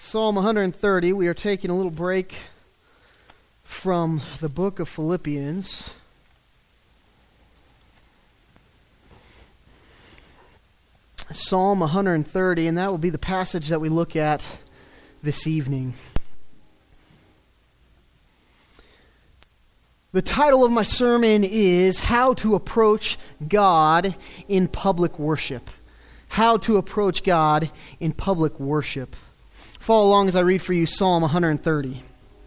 Psalm 130, we are taking a little break from the book of Philippians. Psalm 130, and that will be the passage that we look at this evening. The title of my sermon is How to Approach God in Public Worship. How to approach God in public worship. Follow along as I read for you Psalm 130.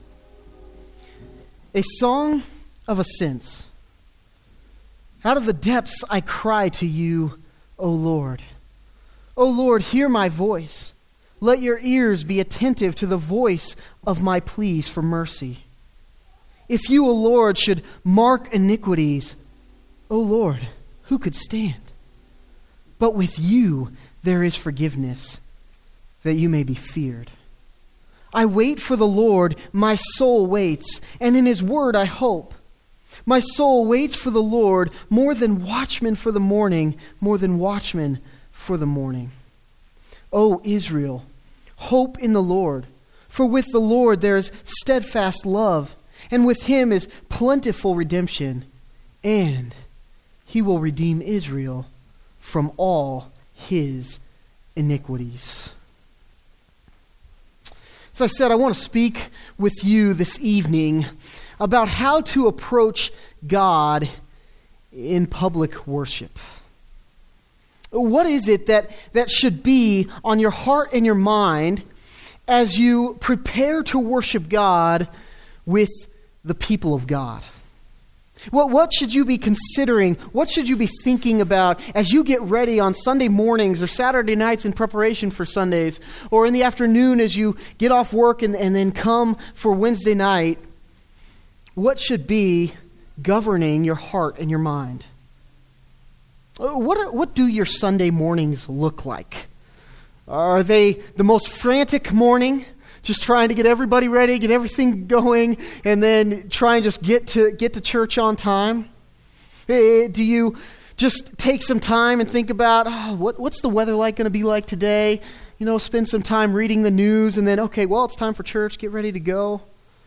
A song of ascents. Out of the depths I cry to you, O Lord. O Lord, hear my voice. Let your ears be attentive to the voice of my pleas for mercy. If you, O Lord, should mark iniquities, O Lord, who could stand? But with you there is forgiveness, that you may be feared. I wait for the Lord, my soul waits, and in his word I hope. My soul waits for the Lord more than watchmen for the morning, more than watchmen for the morning. O Israel, hope in the Lord, for with the Lord there is steadfast love, and with him is plentiful redemption, and he will redeem Israel from all his iniquities. As I said, I want to speak with you this evening about how to approach God in public worship. What is it that should be on your heart and your mind as you prepare to worship God with the people of God? What should you be considering? What should you be thinking about as you get ready on Sunday mornings or Saturday nights in preparation for Sundays, or in the afternoon as you get off work and then come for Wednesday night? What should be governing your heart and your mind? What do your Sunday mornings look like? Are they the most frantic morning, just trying to get everybody ready, get everything going, and then try and just get to church on time? Do you just take some time and think about, what's the weather going to be like today? Spend some time reading the news, and then, it's time for church, get ready to go.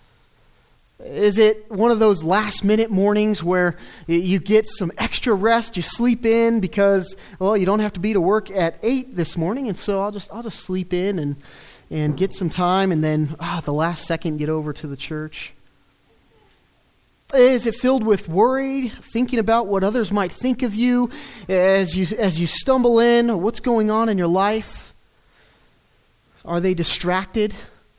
Is it one of those last-minute mornings where you get some extra rest, you sleep in because, you don't have to be to work at 8 this morning, and so I'll just sleep in and get some time, and then the last second get over to the church? Is it filled with worry, thinking about what others might think of you as you stumble in? What's going on in your life? Are they distracted?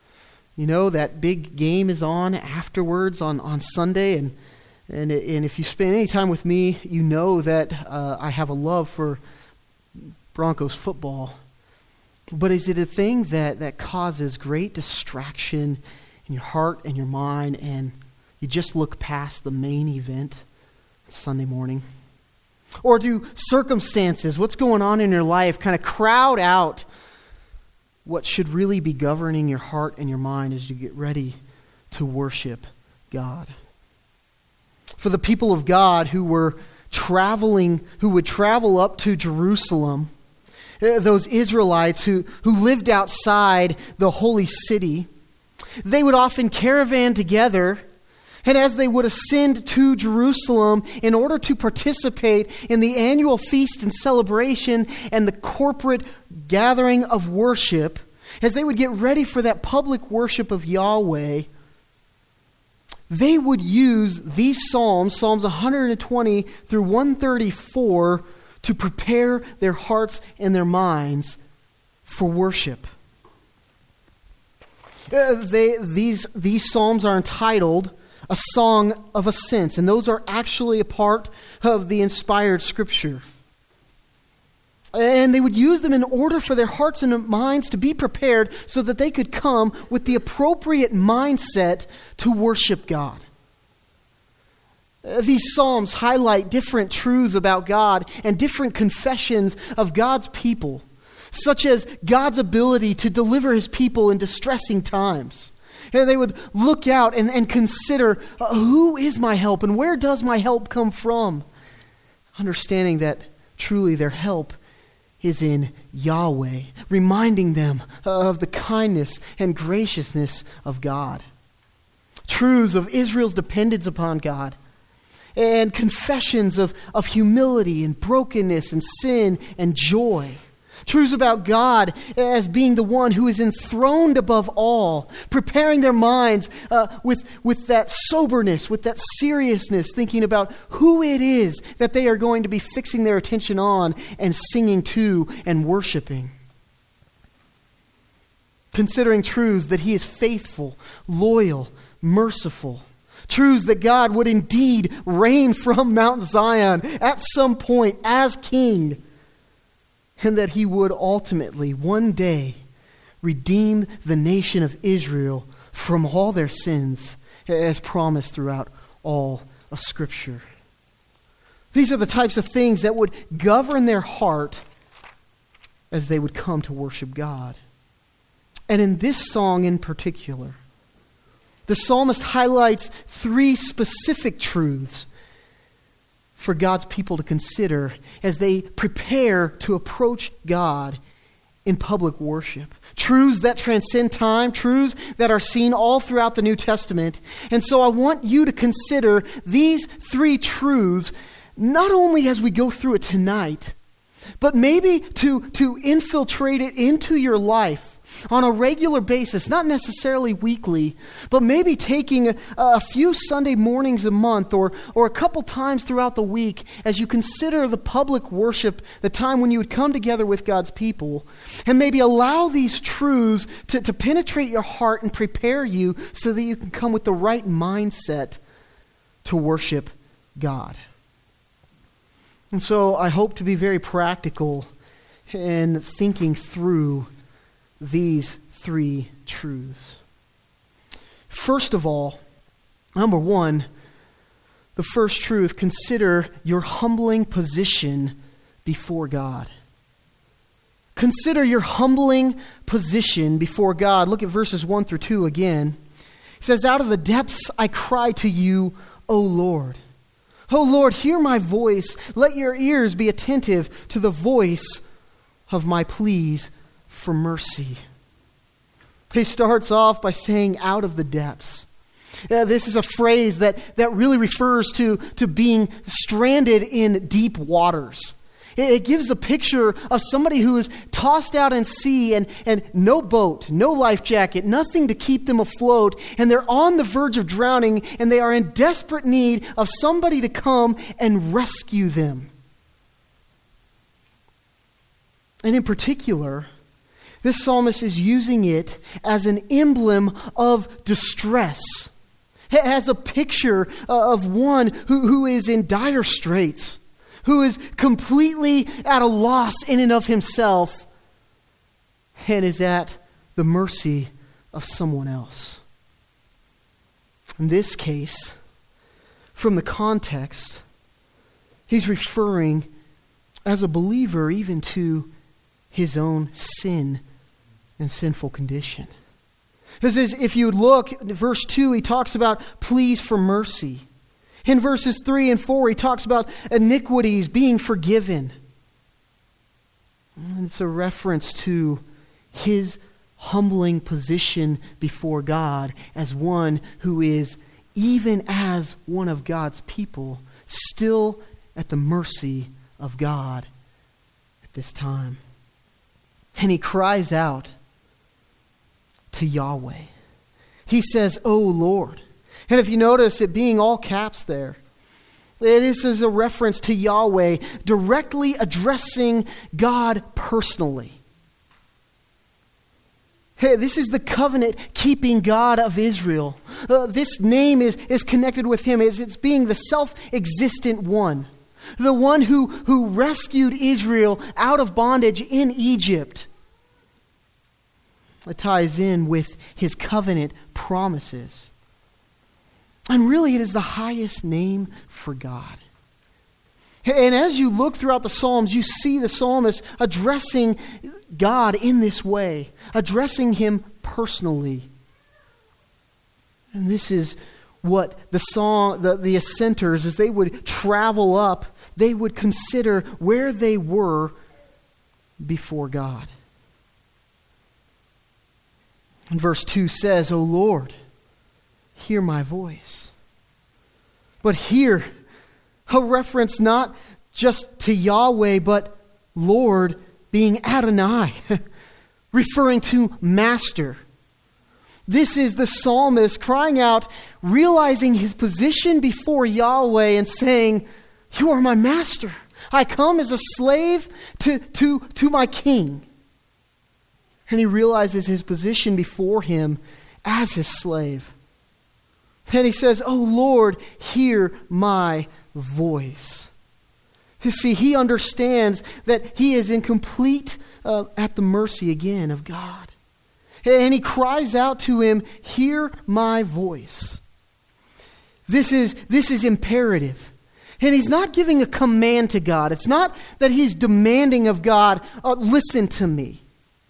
That big game is on afterwards on Sunday, and if you spend any time with me, you know that I have a love for Broncos football. But is it a thing that causes great distraction in your heart and your mind, and you just look past the main event Sunday morning? Or do circumstances, what's going on in your life, kind of crowd out what should really be governing your heart and your mind as you get ready to worship God? For the people of God who would travel up to Jerusalem, those Israelites who lived outside the holy city, they would often caravan together, and as they would ascend to Jerusalem in order to participate in the annual feast and celebration and the corporate gathering of worship, as they would get ready for that public worship of Yahweh, they would use these Psalms 120 through 134, to prepare their hearts and their minds for worship. These Psalms are entitled A Song of Ascents, and those are actually a part of the inspired Scripture. And they would use them in order for their hearts and minds to be prepared so that they could come with the appropriate mindset to worship God. These Psalms highlight different truths about God and different confessions of God's people, such as God's ability to deliver his people in distressing times. And they would look out and consider, who is my help and where does my help come from? Understanding that truly their help is in Yahweh, reminding them of the kindness and graciousness of God. Truths of Israel's dependence upon God, and confessions of humility and brokenness and sin and joy. Truths about God as being the one who is enthroned above all, preparing their minds with that soberness, with that seriousness, thinking about who it is that they are going to be fixing their attention on and singing to and worshiping. Considering truths that He is faithful, loyal, merciful. Truths that God would indeed reign from Mount Zion at some point as King, and that He would ultimately, one day, redeem the nation of Israel from all their sins, as promised throughout all of Scripture. These are the types of things that would govern their heart as they would come to worship God. And in this song in particular, the psalmist highlights 3 specific truths for God's people to consider as they prepare to approach God in public worship. Truths that transcend time, truths that are seen all throughout the New Testament. And so I want you to consider these 3 truths, not only as we go through it tonight, but maybe to infiltrate it into your life on a regular basis, not necessarily weekly, but maybe taking a few Sunday mornings a month or a couple times throughout the week as you consider the public worship, the time when you would come together with God's people, and maybe allow these truths to penetrate your heart and prepare you so that you can come with the right mindset to worship God. And so I hope to be very practical in thinking through these 3 truths. First of all, number 1, the first truth, consider your humbling position before God. Consider your humbling position before God. Look at verses 1 through 2 again. It says, "Out of the depths I cry to you, O Lord. O Lord, hear my voice. Let your ears be attentive to the voice of my pleas for mercy." He starts off by saying, "out of the depths." This is a phrase that really refers to being stranded in deep waters. It gives a picture of somebody who is tossed out in sea and no boat, no life jacket, nothing to keep them afloat, and they're on the verge of drowning, and they are in desperate need of somebody to come and rescue them. And in particular, this psalmist is using it as an emblem of distress, as a picture of one who is in dire straits, who is completely at a loss in and of himself, and is at the mercy of someone else. In this case, from the context, he's referring as a believer even to his own sin and sinful condition. This is, if you look at verse 2, he talks about pleas for mercy. In verses 3 and 4, he talks about iniquities being forgiven. And it's a reference to his humbling position before God as one who is, even as one of God's people, still at the mercy of God at this time. And he cries out to Yahweh. He says, "O Lord." And if you notice it being all caps there, this is a reference to Yahweh directly addressing God personally. Hey, this is the covenant-keeping God of Israel. This name is connected with him as it's being the self-existent one. The one who rescued Israel out of bondage in Egypt. It ties in with his covenant promises. And really, it is the highest name for God. And as you look throughout the Psalms, you see the psalmist addressing God in this way, addressing him personally. And this is what the assenters, as they would travel up, they would consider where they were before God. And verse 2 says, O Lord, hear my voice. But here, a reference not just to Yahweh, but Lord being Adonai, referring to Master. This is the psalmist crying out, realizing his position before Yahweh and saying, you are my master. I come as a slave to my king. And he realizes his position before him as his slave. And he says, oh Lord, hear my voice. You see, he understands that he is in complete at the mercy again of God. And he cries out to him, hear my voice. This is imperative. And he's not giving a command to God. It's not that he's demanding of God, listen to me.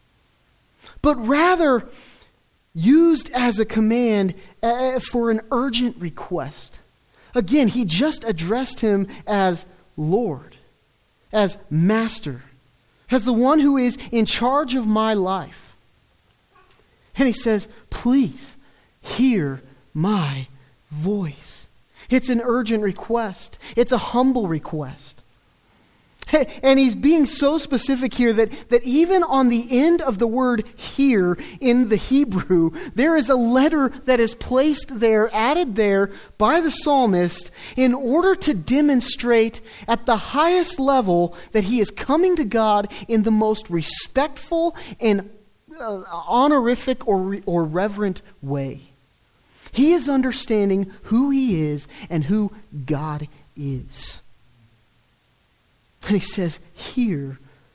But rather used as a command for an urgent request. Again, he just addressed him as Lord, as Master, as the one who is in charge of my life. And he says, please hear my voice. It's an urgent request. It's a humble request. And he's being so specific here that even on the end of the word hear in the Hebrew, there is a letter that is placed there, added there by the psalmist in order to demonstrate at the highest level that he is coming to God in the most respectful and honorific or reverent way. He is understanding who he is and who God is. And he says, hear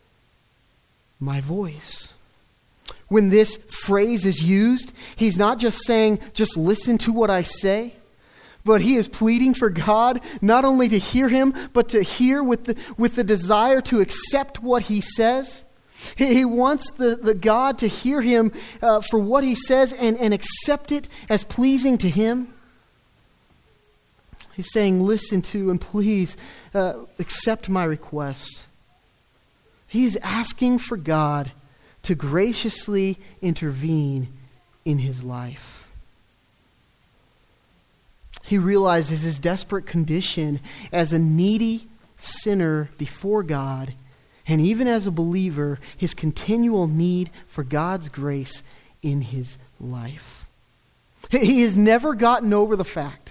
my voice. When this phrase is used, he's not just saying, just listen to what I say, but he is pleading for God not only to hear him, but to hear with the desire to accept what he says. He wants the God to hear him for what he says and accept it as pleasing to him. He's saying, listen to and please accept my request. He is asking for God to graciously intervene in his life. He realizes his desperate condition as a needy sinner before God, and even as a believer, his continual need for God's grace in his life. He has never gotten over the fact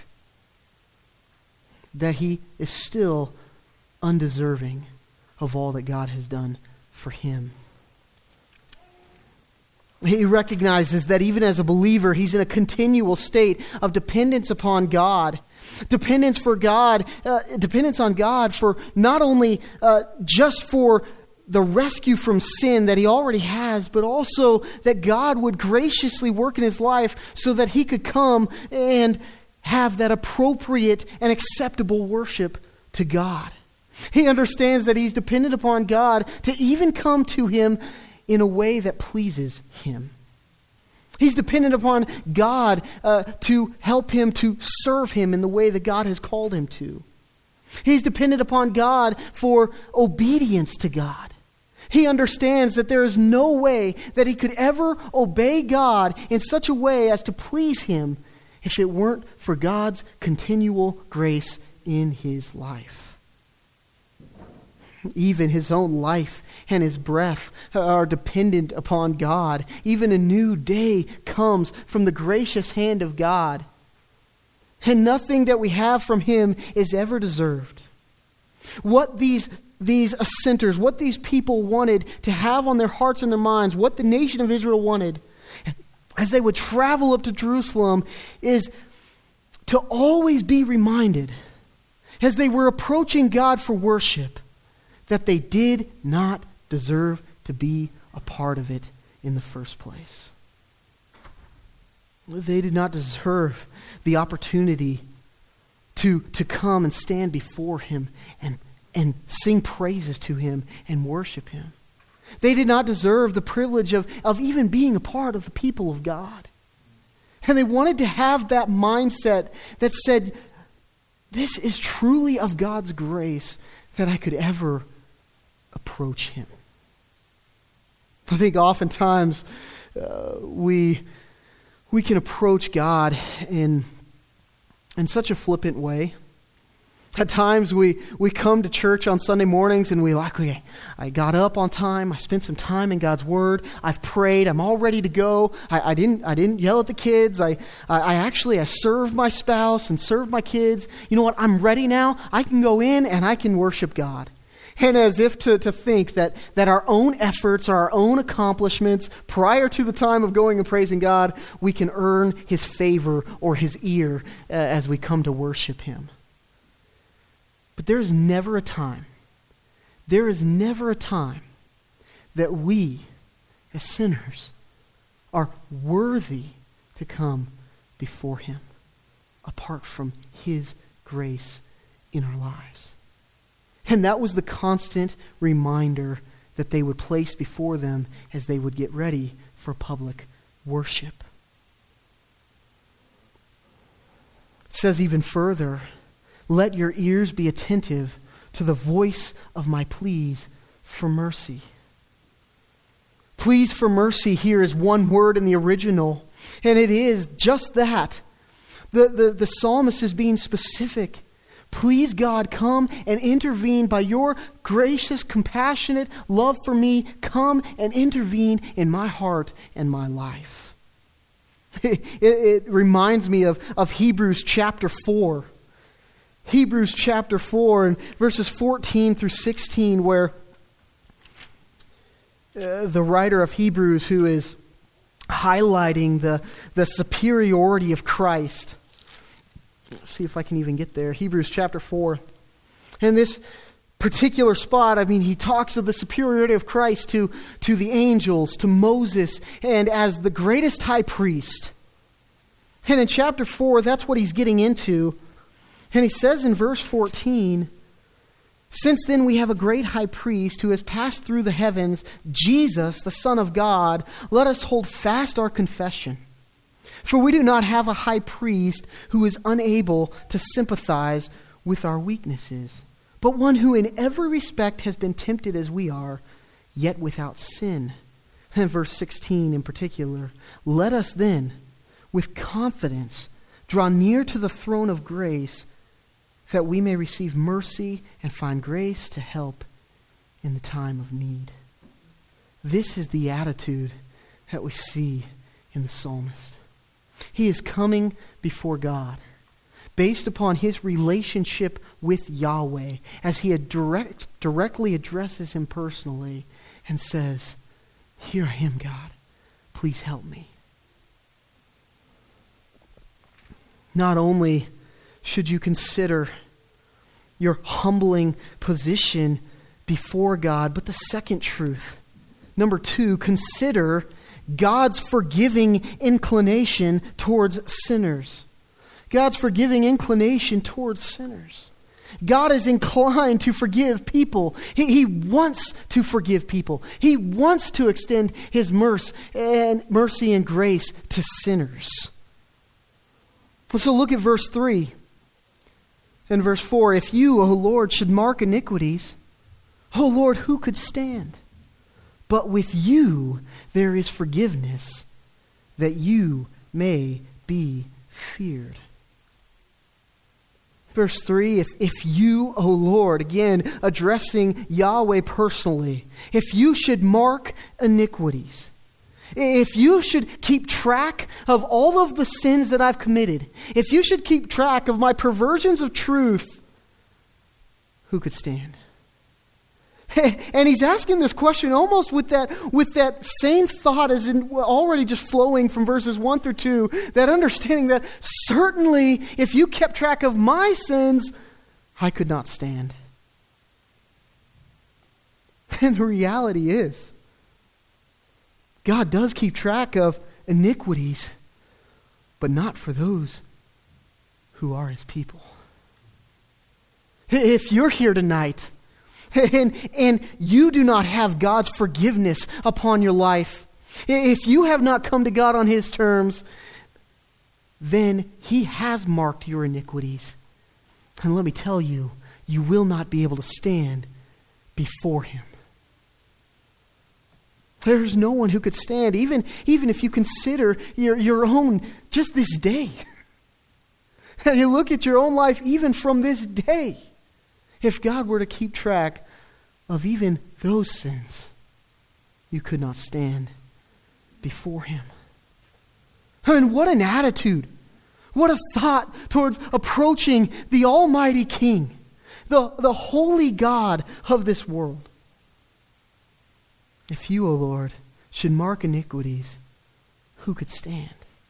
that he is still undeserving of all that God has done for him. He recognizes that even as a believer, he's in a continual state of dependence upon God. Dependence on God for not only just for the rescue from sin that he already has, but also that God would graciously work in his life so that he could come and have that appropriate and acceptable worship to God. He understands that he's dependent upon God to even come to him in a way that pleases him. He's dependent upon God to help him to serve him in the way that God has called him to. He's dependent upon God for obedience to God. He understands that there is no way that he could ever obey God in such a way as to please him if it weren't for God's continual grace in his life. Even his own life and his breath are dependent upon God. Even a new day comes from the gracious hand of God. And nothing that we have from him is ever deserved. What these assenters, what these people wanted to have on their hearts and their minds, what the nation of Israel wanted, as they would travel up to Jerusalem, is to always be reminded, as they were approaching God for worship, that they did not deserve to be a part of it in the first place. They did not deserve the opportunity to come and stand before him and sing praises to him and worship him. They did not deserve the privilege of even being a part of the people of God. And they wanted to have that mindset that said, this is truly of God's grace that I could ever approach him. I think oftentimes we can approach God in such a flippant way. At times we come to church on Sunday mornings and okay, I got up on time, I spent some time in God's Word, I've prayed, I'm all ready to go. I didn't yell at the kids. I served my spouse and served my kids. You know what? I'm ready now. I can go in and I can worship God. And as if to think that our own efforts or our own accomplishments prior to the time of going and praising God, we can earn His favor or His ear as we come to worship Him. But there is never a time that we, as sinners, are worthy to come before Him apart from His grace in our lives. And that was the constant reminder that they would place before them as they would get ready for public worship. It says even further, let your ears be attentive to the voice of my pleas for mercy. Pleas for mercy here is one word in the original, and it is just that. The psalmist is being specific. Please, God, come and intervene by your gracious, compassionate love for me. Come and intervene in my heart and my life. It reminds me of Hebrews chapter 4. Hebrews chapter 4 and verses 14 through 16, where the writer of Hebrews, who is highlighting the superiority of Christ. Let's see if I can even get there. Hebrews chapter 4. In this particular spot, he talks of the superiority of Christ to the angels, to Moses, and as the greatest high priest. And in chapter 4, that's what he's getting into. And he says in verse 14, since then we have a great high priest who has passed through the heavens, Jesus, the Son of God, let us hold fast our confession. For we do not have a high priest who is unable to sympathize with our weaknesses, but one who in every respect has been tempted as we are, yet without sin. And verse 16 in particular, let us then, with confidence, draw near to the throne of grace, that we may receive mercy and find grace to help in the time of need. This is the attitude that we see in the psalmist. He is coming before God based upon his relationship with Yahweh as he directly addresses him personally and says, here I am, God. Please help me. Not only should you consider your humbling position before God, but the second truth. Number 2, consider God's forgiving inclination towards sinners. God's forgiving inclination towards sinners. God is inclined to forgive people. He wants to forgive people. He wants to extend his mercy and grace to sinners. So look at verse 3 and verse 4. If you, O Lord, should mark iniquities, O Lord, who could stand? But with you there is forgiveness, that you may be feared. Verse 3, if you, O Lord, again addressing Yahweh personally, if you should mark iniquities, if you should keep track of all of the sins that I've committed, if you should keep track of my perversions of truth, who could stand? And he's asking this question almost with that same thought as in already just flowing from verses 1 through 2, that understanding that certainly if you kept track of my sins, I could not stand. And the reality is, God does keep track of iniquities, but not for those who are his people. If you're here tonight and you do not have God's forgiveness upon your life, if you have not come to God on his terms, then he has marked your iniquities. And let me tell you, you will not be able to stand before him. There's no one who could stand, even if you consider your own, just this day. And you look at your own life even from this day. If God were to keep track of even those sins, you could not stand before Him. I mean, what an attitude. What a thought towards approaching the Almighty King, the holy God of this world. If you, O Lord, should mark iniquities, who could stand?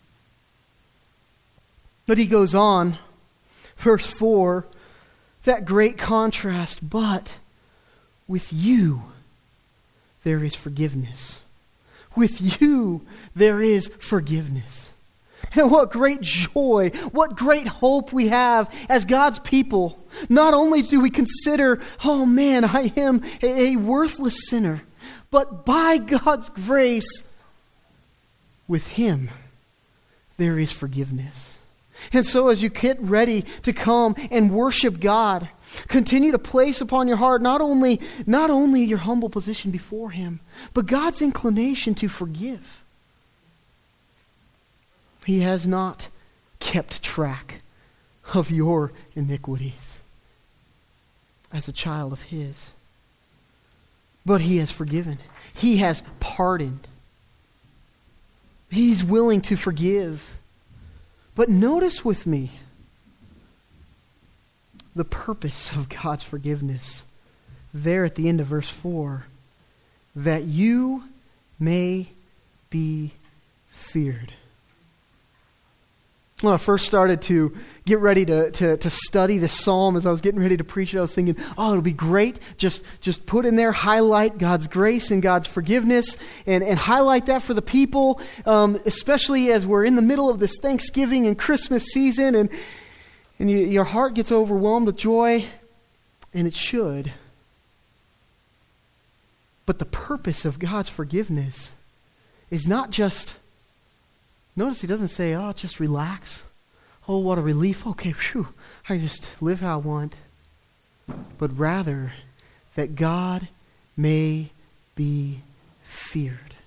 But he goes on, verse 4, that great contrast, but with you there is forgiveness. With you there is forgiveness. And what great joy, what great hope we have as God's people. Not only do we consider, oh man, I am a worthless sinner, but by God's grace, with Him there is forgiveness. And so as you get ready to come and worship God, continue to place upon your heart not only your humble position before Him, but God's inclination to forgive. He has not kept track of your iniquities as a child of His. But He has forgiven. He has pardoned. He's willing to forgive. But notice with me the purpose of God's forgiveness there at the end of verse 4, that you may be feared. When I first started to get ready to study this psalm, as I was getting ready to preach it, I was thinking, oh, it'll be great. Just put in there, highlight God's grace and God's forgiveness, and highlight that for the people, especially as we're in the middle of this Thanksgiving and Christmas season, and your heart gets overwhelmed with joy, and it should. But the purpose of God's forgiveness is not just... Notice he doesn't say, oh, just relax. Oh, what a relief. Okay, phew, I can just live how I want. But rather, that God may be feared.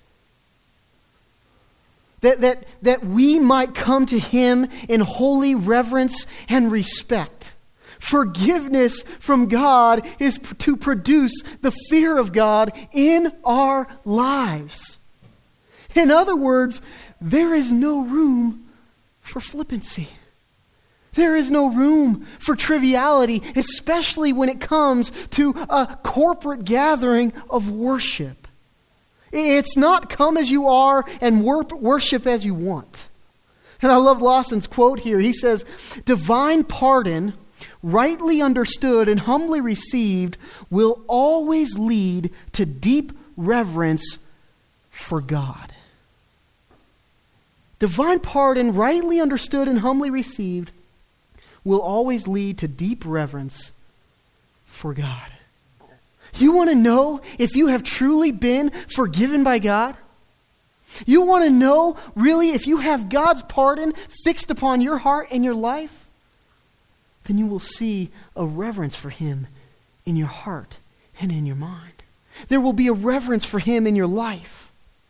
That we might come to Him in holy reverence and respect. Forgiveness from God is to produce the fear of God in our lives. In other words, there is no room for flippancy. There is no room for triviality, especially when it comes to a corporate gathering of worship. It's not come as you are and worship as you want. And I love Lawson's quote here. He says, divine pardon, rightly understood and humbly received, will always lead to deep reverence for God. Divine pardon, rightly understood and humbly received, will always lead to deep reverence for God. You want to know if you have truly been forgiven by God? You want to know, really, if you have God's pardon fixed upon your heart and your life? Then you will see a reverence for Him in your heart and in your mind. There will be a reverence for Him in your life.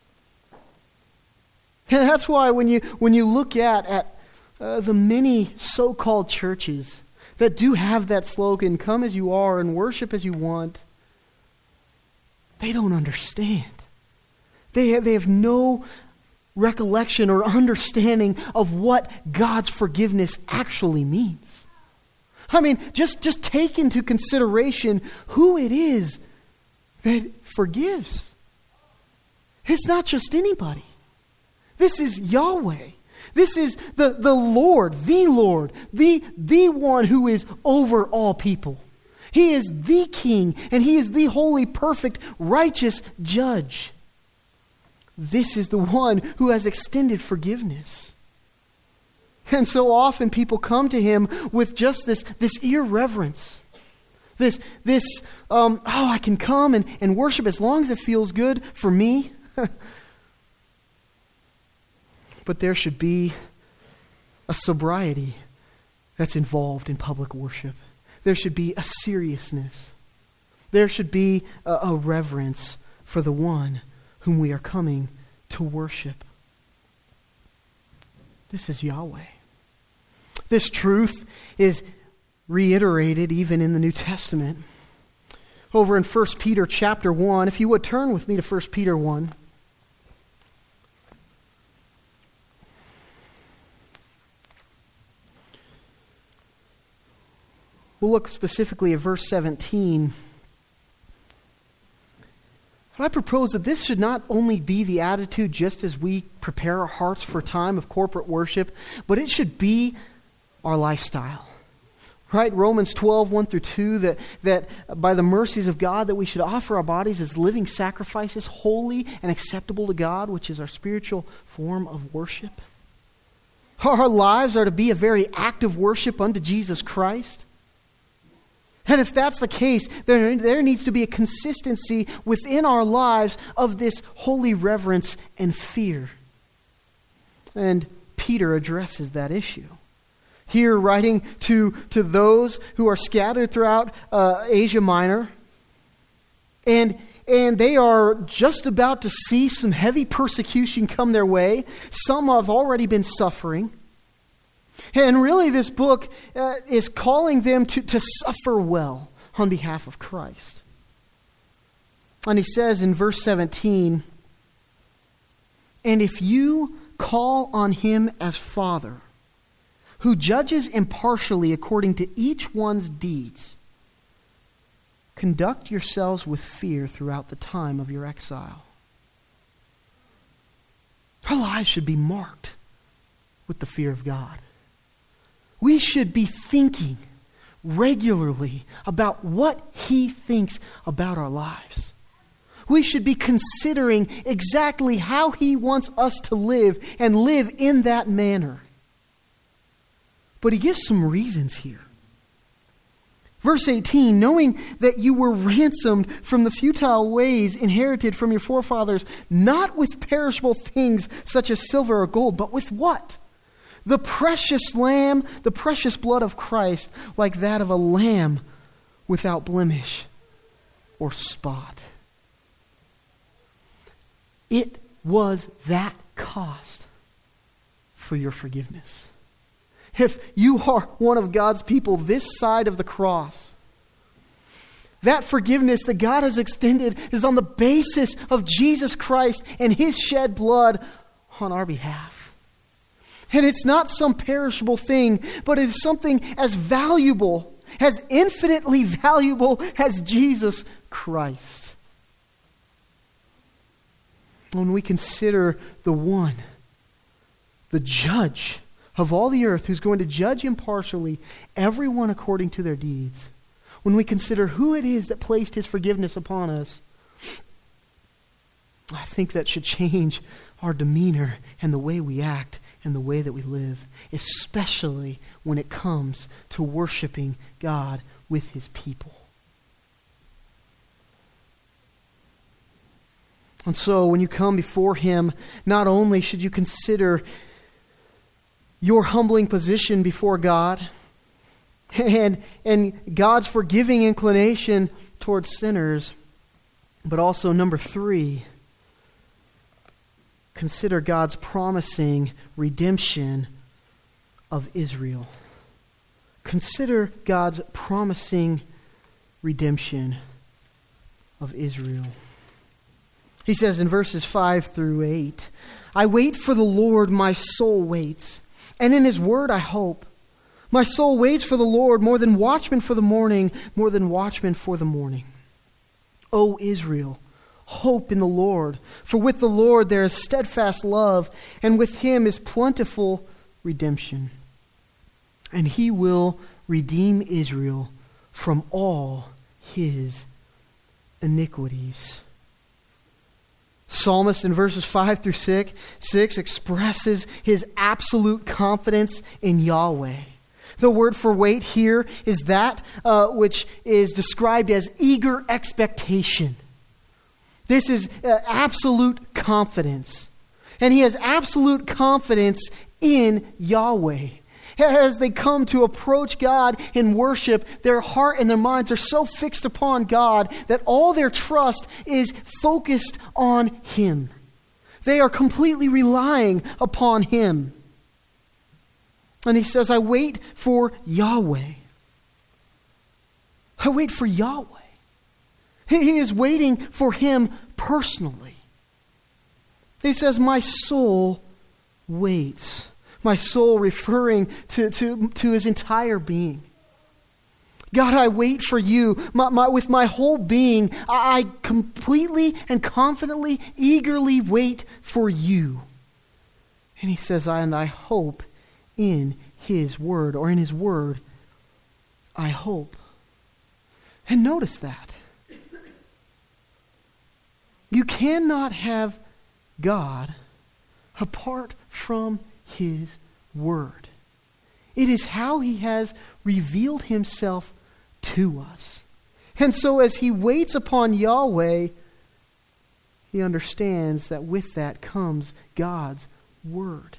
And that's why when you look at the many so-called churches that do have that slogan, come as you are and worship as you want, they don't understand. They have no recollection or understanding of what God's forgiveness actually means. I mean, just take into consideration who it is that forgives. It's not just anybody. This is Yahweh. This is the Lord, the one who is over all people. He is the King, and He is the holy, perfect, righteous judge. This is the one who has extended forgiveness. And so often people come to Him with just this irreverence. I can come and worship as long as it feels good for me. But there should be a sobriety that's involved in public worship. There should be a seriousness. There should be a reverence for the one whom we are coming to worship. This is Yahweh. This truth is reiterated even in the New Testament. Over in 1 Peter chapter 1, if you would turn with me to 1 Peter 1. We'll look specifically at verse 17. But I propose that this should not only be the attitude just as we prepare our hearts for a time of corporate worship, but it should be our lifestyle. Right? Romans 12, 1 through 2, that by the mercies of God that we should offer our bodies as living sacrifices, holy and acceptable to God, which is our spiritual form of worship. Our lives are to be a very active worship unto Jesus Christ. And if that's the case, there needs to be a consistency within our lives of this holy reverence and fear. And Peter addresses that issue. Here, writing to those who are scattered throughout Asia Minor, and they are just about to see some heavy persecution come their way. Some have already been suffering. And really this book is calling them to suffer well on behalf of Christ. And he says in verse 17, "And if you call on him as Father, who judges impartially according to each one's deeds, conduct yourselves with fear throughout the time of your exile." Our lives should be marked with the fear of God. We should be thinking regularly about what He thinks about our lives. We should be considering exactly how He wants us to live and live in that manner. But He gives some reasons here. Verse 18, "Knowing that you were ransomed from the futile ways inherited from your forefathers, not with perishable things such as silver or gold, but with" what? "The precious lamb, the precious blood of Christ, like that of a lamb without blemish or spot." It was that cost for your forgiveness. If you are one of God's people this side of the cross, that forgiveness that God has extended is on the basis of Jesus Christ and His shed blood on our behalf. And it's not some perishable thing, but it is something as valuable, as infinitely valuable as Jesus Christ. When we consider the one, the judge of all the earth, who's going to judge impartially everyone according to their deeds, when we consider who it is that placed His forgiveness upon us, I think that should change our demeanor and the way we act and the way that we live, especially when it comes to worshiping God with His people. And so when you come before Him, not only should you consider your humbling position before God and God's forgiving inclination towards sinners, but also, number 3, consider God's promising redemption of Israel. Consider God's promising redemption of Israel. He says in verses 5 through 8, "I wait for the Lord, my soul waits, and in His word I hope. My soul waits for the Lord more than watchmen for the morning, more than watchmen for the morning. O Israel, hope in the Lord, for with the Lord there is steadfast love, and with Him is plentiful redemption. And He will redeem Israel from all his iniquities." Psalmist in verses 5 through 6 expresses his absolute confidence in Yahweh. The word for wait here is that which is described as eager expectation. This is absolute confidence. And he has absolute confidence in Yahweh. As they come to approach God in worship, their heart and their minds are so fixed upon God that all their trust is focused on Him. They are completely relying upon Him. And he says, I wait for Yahweh. I wait for Yahweh. He is waiting for Him personally. He says, my soul waits. My soul referring to his entire being. God, I wait for you. With my whole being, I completely and confidently, eagerly wait for you. And he says, and I hope in His word, or in His word, I hope. And notice that. You cannot have God apart from His word. It is how He has revealed Himself to us. And so as he waits upon Yahweh, he understands that with that comes God's word.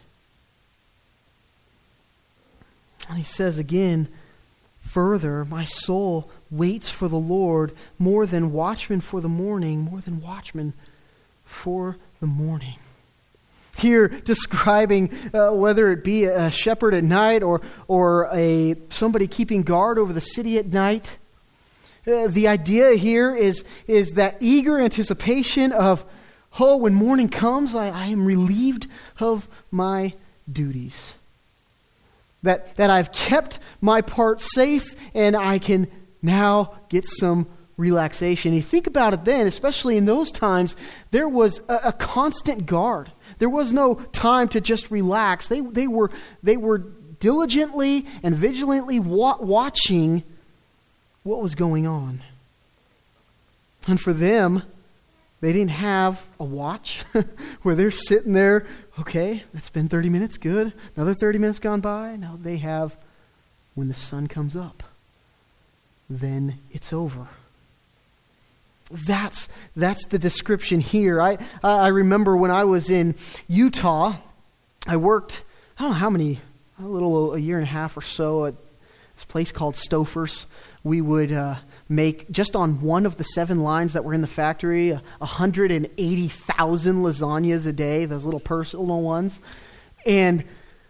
And he says again, further, my soul waits for the Lord more than watchmen for the morning, more than watchmen for the morning. Here, describing whether it be a shepherd at night or somebody keeping guard over the city at night. The idea here is that eager anticipation of, when morning comes, I am relieved of my duties. That I've kept my part safe and I can now get some relaxation. You think about it then, especially in those times, there was a constant guard. There was no time to just relax. They were diligently and vigilantly watching what was going on. And for them, they didn't have a watch where they're sitting there, okay, it's been 30 minutes, good. Another 30 minutes gone by. No, they have when the sun comes up. Then it's over. That's the description here. I remember when I was in Utah, I worked, I don't know how many, a year and a half or so at this place called Stouffer's. We would make, just on one of the 7 lines that were in the factory, 180,000 lasagnas a day, those little personal ones. And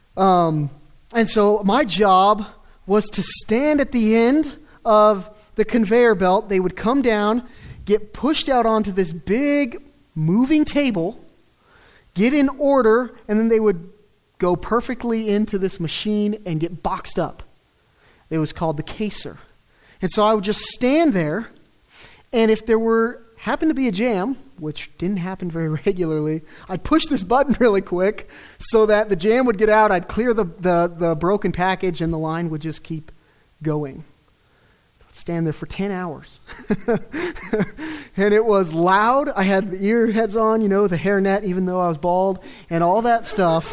so my job was to stand at the end of the conveyor belt. They would come down, get pushed out onto this big moving table, get in order, and then they would go perfectly into this machine and get boxed up. It was called the caser. And so I would just stand there, and if there happened to be a jam, which didn't happen very regularly, I'd push this button really quick so that the jam would get out, I'd clear the broken package, and the line would just keep going. I'd stand there for 10 hours. And it was loud. I had the ear heads on, the hairnet, even though I was bald, and all that stuff.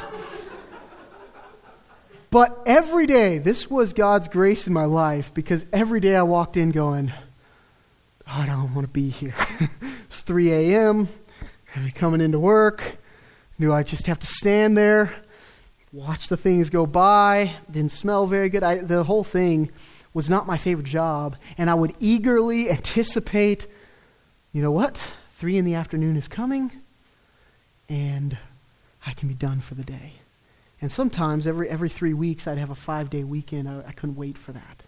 But every day, this was God's grace in my life, because every day I walked in going, I don't want to be here. It's 3 a.m., I'm coming into work, knew I just have to stand there, watch the things go by, didn't smell very good. The whole thing was not my favorite job, and I would eagerly anticipate, 3 in the afternoon is coming, and I can be done for the day. And sometimes every 3 weeks I'd have a 5-day weekend. I couldn't wait for that.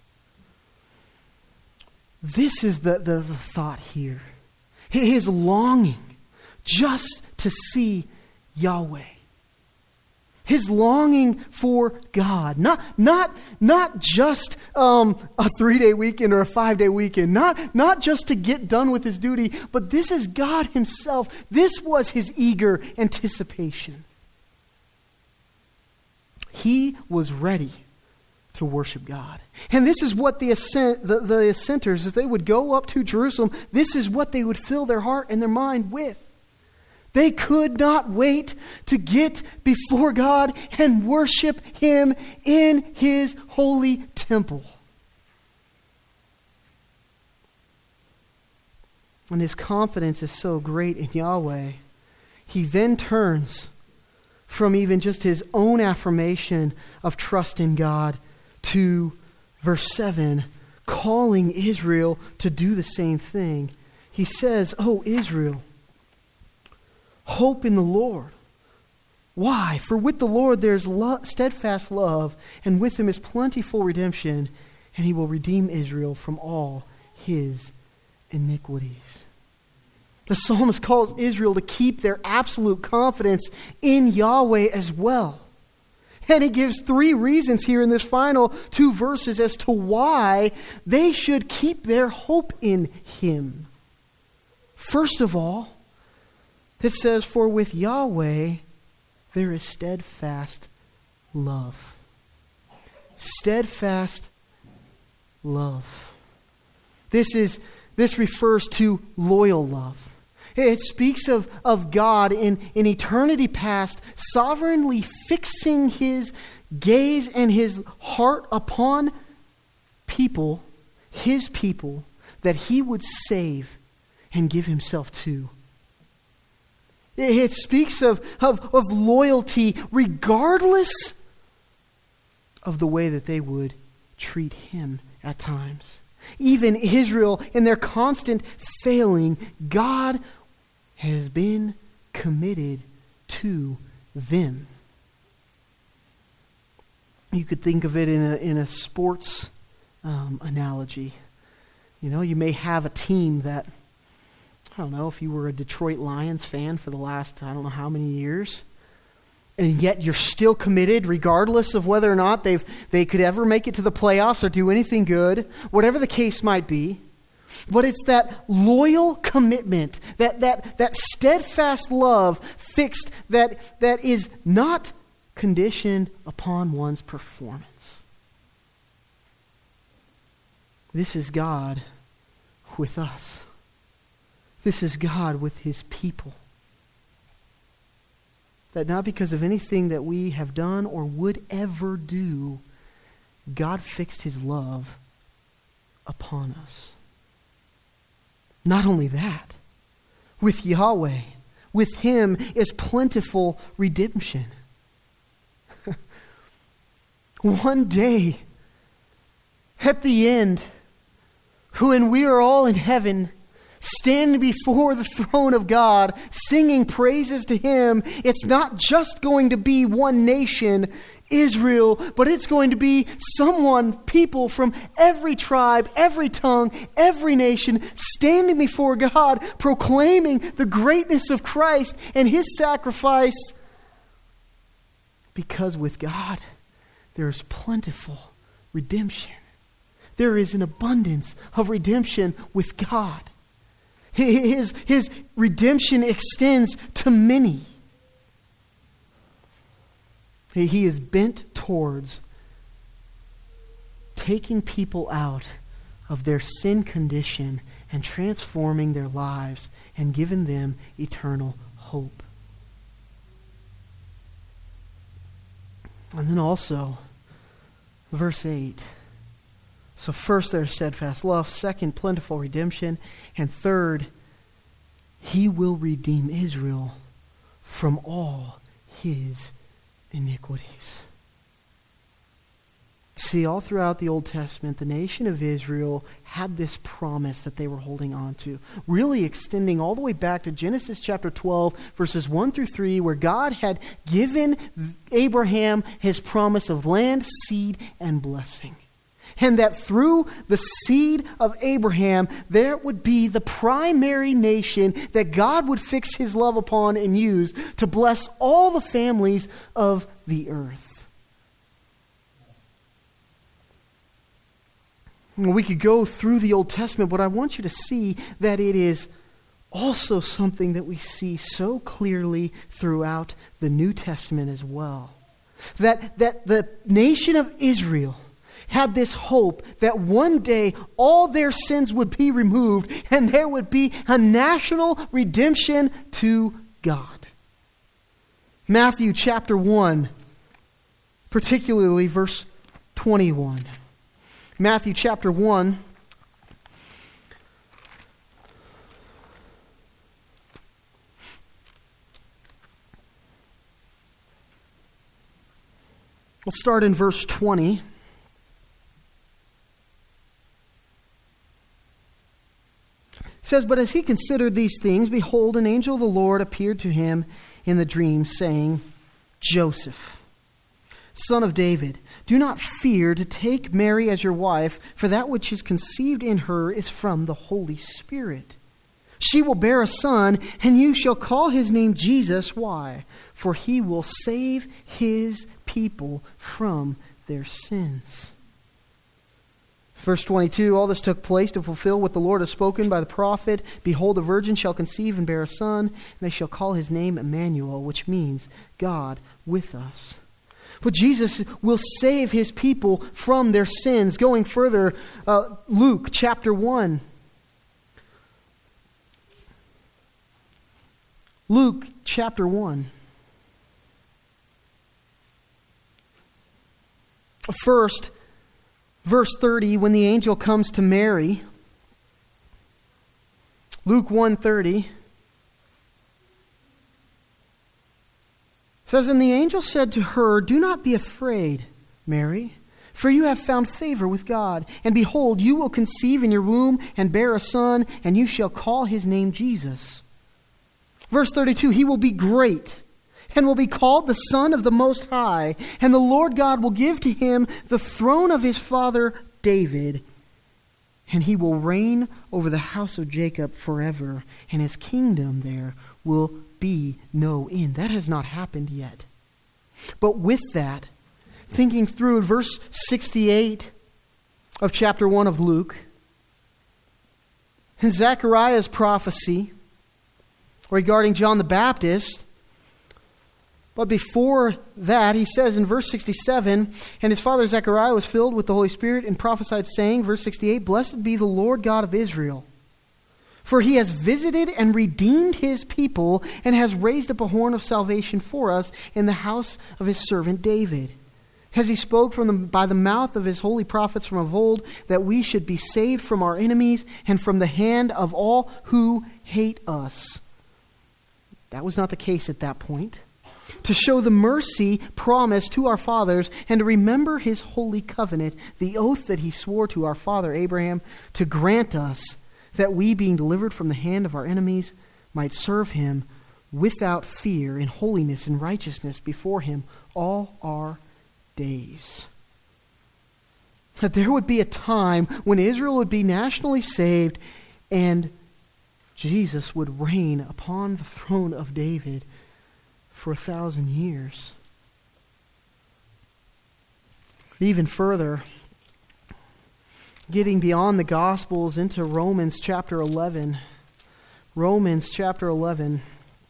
This is the thought here. His longing just to see Yahweh. His longing for God. Not just a 3-day weekend or a 5-day weekend. Not just to get done with his duty, but this is God himself. This was his eager anticipation. He was ready to worship God. And this is what the assenters, as they would go up to Jerusalem, this is what they would fill their heart and their mind with. They could not wait to get before God and worship him in his holy temple. And his confidence is so great in Yahweh. He then turns from even just his own affirmation of trust in God to verse 7, calling Israel to do the same thing. He says, "O Israel, hope in the Lord. Why? For with the Lord there is steadfast love, and with him is plentiful redemption, and he will redeem Israel from all his iniquities." The psalmist calls Israel to keep their absolute confidence in Yahweh as well. And he gives 3 reasons here in this final 2 verses as to why they should keep their hope in him. First of all, it says, "For with Yahweh there is steadfast love." Steadfast love. This refers to loyal love. It speaks of God in eternity past sovereignly fixing his gaze and his heart upon people, his people, that he would save and give himself to. It speaks of loyalty regardless of the way that they would treat him at times. Even Israel, in their constant failing, God has been committed to them. You could think of it in a sports analogy. You know, you may have a team that, I don't know, if you were a Detroit Lions fan for the last, I don't know how many years, and yet you're still committed regardless of whether or not they could ever make it to the playoffs or do anything good, whatever the case might be. But it's that loyal commitment, that steadfast love fixed that is not conditioned upon one's performance. This is God with us. This is God with his people. That not because of anything that we have done or would ever do, God fixed his love upon us. Not only that, with Yahweh, with him is plentiful redemption. One day, at the end, when we are all in heaven, standing before the throne of God, singing praises to him, it's not just going to be one nation, Israel, but it's going to be people from every tribe, every tongue, every nation, standing before God, proclaiming the greatness of Christ and his sacrifice. Because with God, there is plentiful redemption. There is an abundance of redemption with God. His redemption extends to many. He is bent towards taking people out of their sin condition and transforming their lives and giving them eternal hope. And then also, verse 8. So first, there's steadfast love. Second, plentiful redemption. And third, he will redeem Israel from all his iniquities. See, all throughout the Old Testament, the nation of Israel had this promise that they were holding on to, really extending all the way back to Genesis chapter 12, verses 1 through 3, where God had given Abraham his promise of land, seed, and blessing. And that through the seed of Abraham, there would be the primary nation that God would fix his love upon and use to bless all the families of the earth. We could go through the Old Testament, but I want you to see that it is also something that we see so clearly throughout the New Testament as well. That the nation of Israel had this hope that one day all their sins would be removed and there would be a national redemption to God. Matthew chapter 1, particularly verse 21. Matthew chapter 1, We'll start in verse 20. It says, "But as he considered these things, behold, an angel of the Lord appeared to him in the dream, saying, Joseph, son of David, do not fear to take Mary as your wife, for that which is conceived in her is from the Holy Spirit. She will bear a son, and you shall call his name Jesus." Why? "For he will save his people from their sins." Verse 22, "All this took place to fulfill what the Lord has spoken by the prophet. Behold, the virgin shall conceive and bear a son, and they shall call his name Emmanuel," which means God with us. But Jesus will save his people from their sins. Going further, Luke chapter 1. Luke chapter 1. First, verse 30, when the angel comes to Mary. Luke 1:30 says, "And the angel said to her, Do not be afraid, Mary, for you have found favor with God. And behold, you will conceive in your womb and bear a son, and you shall call his name Jesus. Verse 32, "He will be great and will be called the Son of the Most High. And the Lord God will give to him the throne of his father David. And he will reign over the house of Jacob forever. And his kingdom there will be no end." That has not happened yet. But with that, thinking through verse 68 of chapter 1 of Luke, in Zechariah's prophecy regarding John the Baptist. But before that, he says in verse 67, "And his father Zechariah was filled with the Holy Spirit and prophesied, saying," verse 68, "Blessed be the Lord God of Israel, for he has visited and redeemed his people and has raised up a horn of salvation for us in the house of his servant David. As he spoke by the mouth of his holy prophets from of old, that we should be saved from our enemies and from the hand of all who hate us." That was not the case at that point. "To show the mercy promised to our fathers and to remember his holy covenant, the oath that he swore to our father Abraham, to grant us that we, being delivered from the hand of our enemies, might serve him without fear in holiness and righteousness before him all our days." That there would be a time when Israel would be nationally saved and Jesus would reign upon the throne of David for 1,000 years. Even further, getting beyond the Gospels into Romans chapter 11. Romans chapter 11.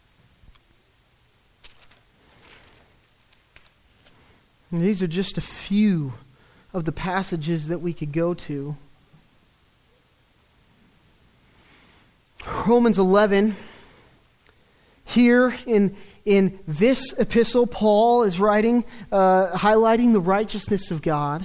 And these are just a few of the passages that we could go to. Romans 11, here in this epistle, Paul is writing, highlighting the righteousness of God.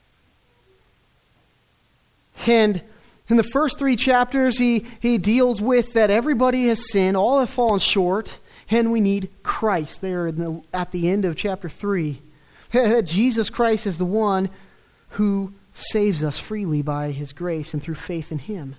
And in the first 3 chapters, he deals with that everybody has sinned, all have fallen short, and we need Christ. There at the end of chapter 3, that Jesus Christ is the one who saves us freely by his grace and through faith in him.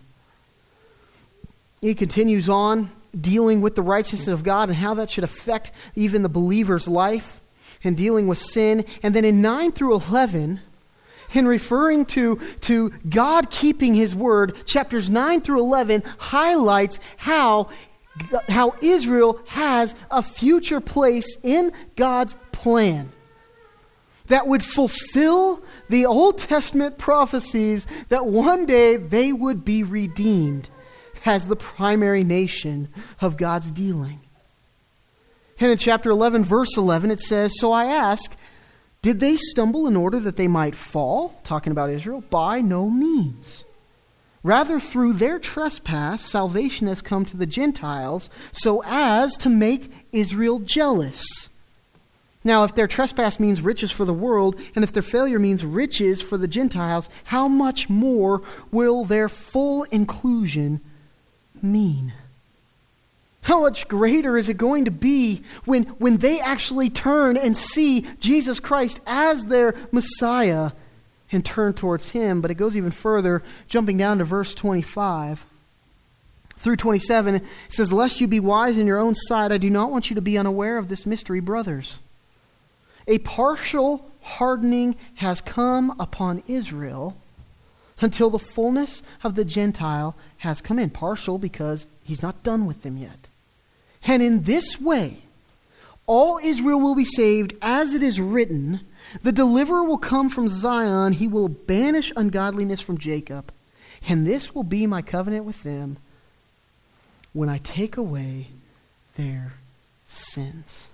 He continues on dealing with the righteousness of God and how that should affect even the believer's life and dealing with sin. And then in 9 through 11, in referring to God keeping his word, chapters 9 through 11 highlights how Israel has a future place in God's plan that would fulfill the Old Testament prophecies that one day they would be redeemed as the primary nation of God's dealing. And in chapter 11, verse 11, it says, "So I ask, did they stumble in order that they might fall?" Talking about Israel. "By no means. Rather, through their trespass, salvation has come to the Gentiles, so as to make Israel jealous. Now, if their trespass means riches for the world, and if their failure means riches for the Gentiles, how much more will their full inclusion mean?" How much greater is it going to be when they actually turn and see Jesus Christ as their Messiah and turn towards him? But it goes even further, jumping down to verse 25 through 27. It says, "Lest you be wise in your own sight, I do not want you to be unaware of this mystery, brothers. A partial hardening has come upon Israel until the fullness of the Gentile has come in." Partial because he's not done with them yet. "And in this way, all Israel will be saved, as it is written, the deliverer will come from Zion. He will banish ungodliness from Jacob. And this will be my covenant with them when I take away their sins."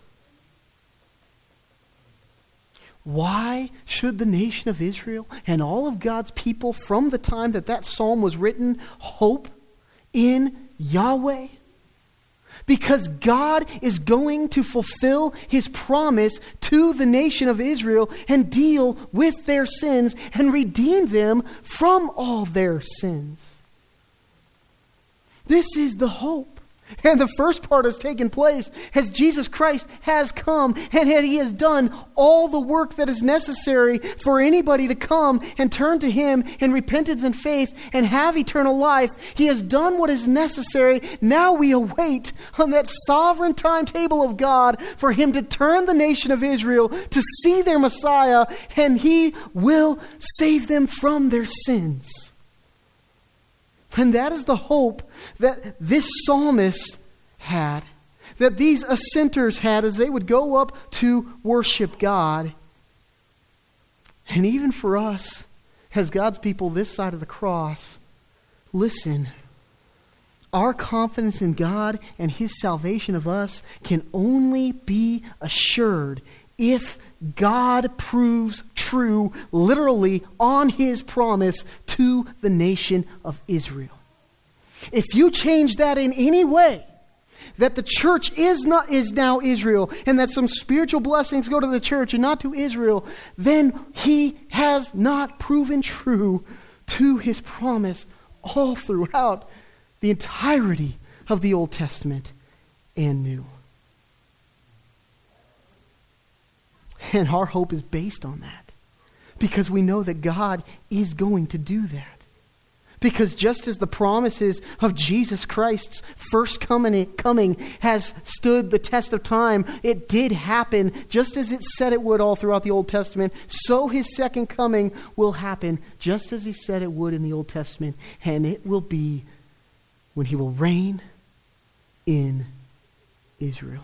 Why should the nation of Israel and all of God's people from the time that psalm was written hope in Yahweh? Because God is going to fulfill his promise to the nation of Israel and deal with their sins and redeem them from all their sins. This is the hope. And the first part has taken place as Jesus Christ has come and he has done all the work that is necessary for anybody to come and turn to him in repentance and faith and have eternal life. He has done what is necessary. Now we await on that sovereign timetable of God for him to turn the nation of Israel to see their Messiah, and he will save them from their sins. And that is the hope that this psalmist had, that these assenters had as they would go up to worship God. And even for us, as God's people this side of the cross, listen, our confidence in God and his salvation of us can only be assured if God proves true, literally, on his promise to the nation of Israel. If you change that in any way, that the church is now Israel, and that some spiritual blessings go to the church and not to Israel, then he has not proven true to his promise all throughout the entirety of the Old Testament and New. And our hope is based on that, because we know that God is going to do that. Because just as the promises of Jesus Christ's first coming has stood the test of time, it did happen just as it said it would all throughout the Old Testament, so his second coming will happen just as he said it would in the Old Testament. And it will be when he will reign in Israel.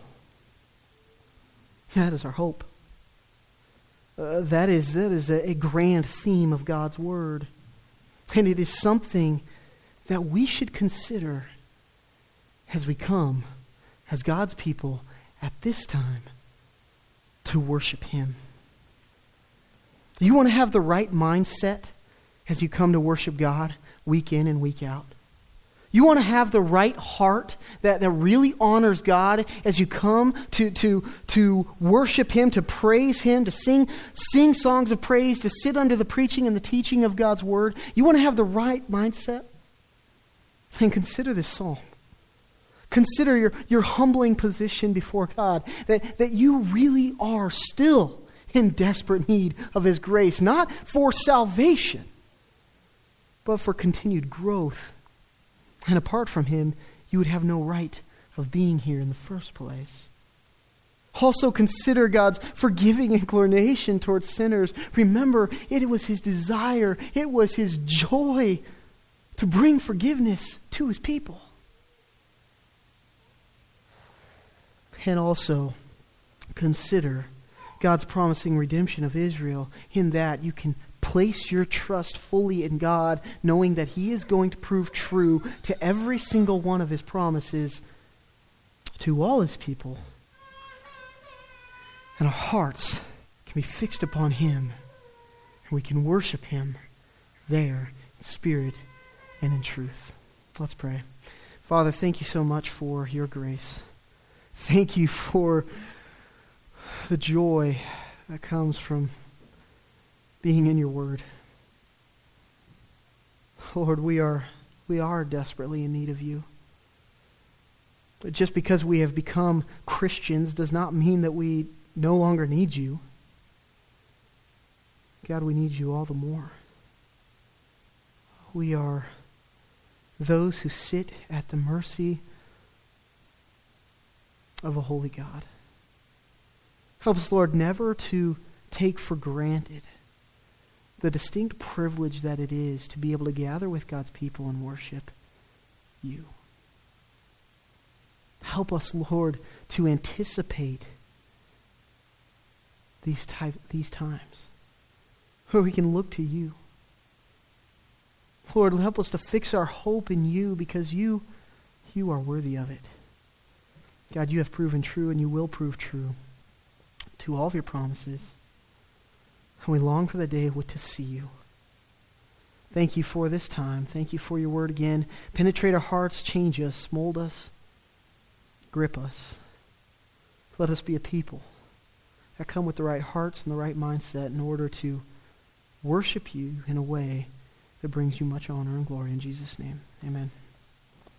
That is our hope. That is a grand theme of God's Word. And it is something that we should consider as we come, as God's people, at this time, to worship him. You want to have the right mindset as you come to worship God week in and week out. You want to have the right heart that really honors God as you come to worship him, to praise him, to sing songs of praise, to sit under the preaching and the teaching of God's word. You want to have the right mindset? Then consider this psalm. Consider your humbling position before God, that you really are still in desperate need of his grace, not for salvation, but for continued growth. And apart from him, you would have no right of being here in the first place. Also consider God's forgiving inclination towards sinners. Remember, it was his desire, it was his joy to bring forgiveness to his people. And also consider God's promising redemption of Israel, in that you can place your trust fully in God, knowing that he is going to prove true to every single one of his promises to all his people. And our hearts can be fixed upon him, and we can worship him there in spirit and in truth. Let's pray. Father, thank you so much for your grace. Thank you for the joy that comes from being in your word. Lord, we are desperately in need of you. But just because we have become Christians does not mean that we no longer need you. God, we need you all the more. We are those who sit at the mercy of a holy God. Help us, Lord, never to take for granted the distinct privilege that it is to be able to gather with God's people and worship you. Help us, Lord, to anticipate these times where we can look to you. Lord, help us to fix our hope in you because you are worthy of it. God, you have proven true and you will prove true to all of your promises. And we long for the day to see you. Thank you for this time. Thank you for your word again. Penetrate our hearts, change us, mold us, grip us. Let us be a people that come with the right hearts and the right mindset in order to worship you in a way that brings you much honor and glory. In Jesus' name, amen.